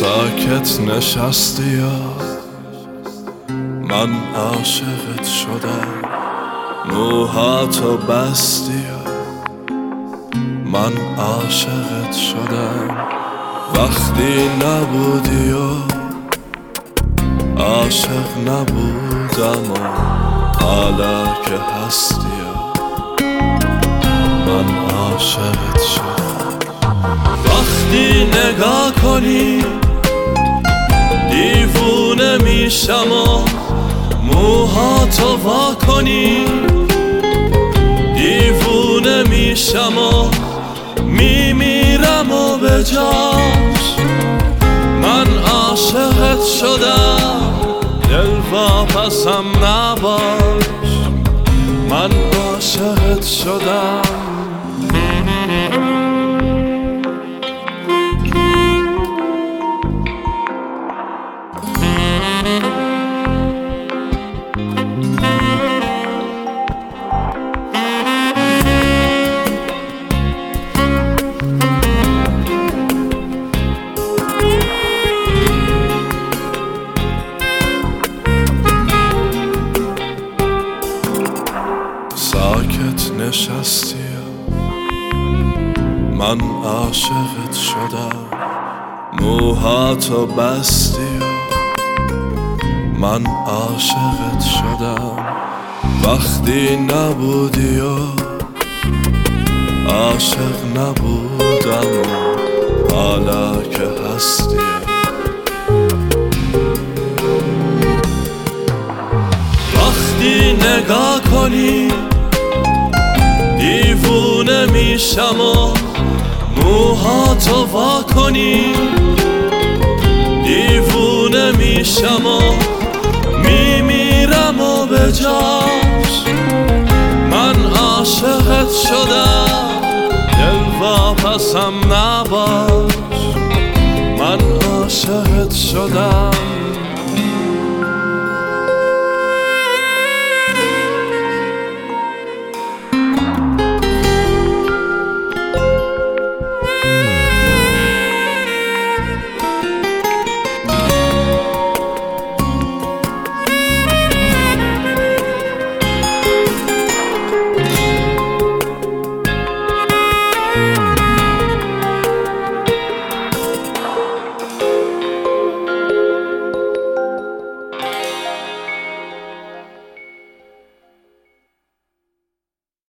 ساکت نشستی یا من عاشقت شدم، موهاتو بستی یا من عاشقت شدم. وقتی نبودی و عاشق نبودم و حالا که هستی یا من عاشقت شدم. وقتی نگاه کنی دیوونه میشم و موهاتو وا کنی، دیوونه میشم و میمیرم و به جاش من عاشقت شدم. دل واپسم نباش، من عاشقت شدم. ساکت نشستی من عاشقت شدم، موهاتو بستی من عاشقت شدم. وقتی نبودی و عاشق نبودم و حالا که هستی وقتی نگاه کنی دیوونه میشم و موهاتو وا کنی، دیوونه میشم و میمیرم و به جاش من عاشقت شدم. دل واپسم نباش، من عاشقت شدم.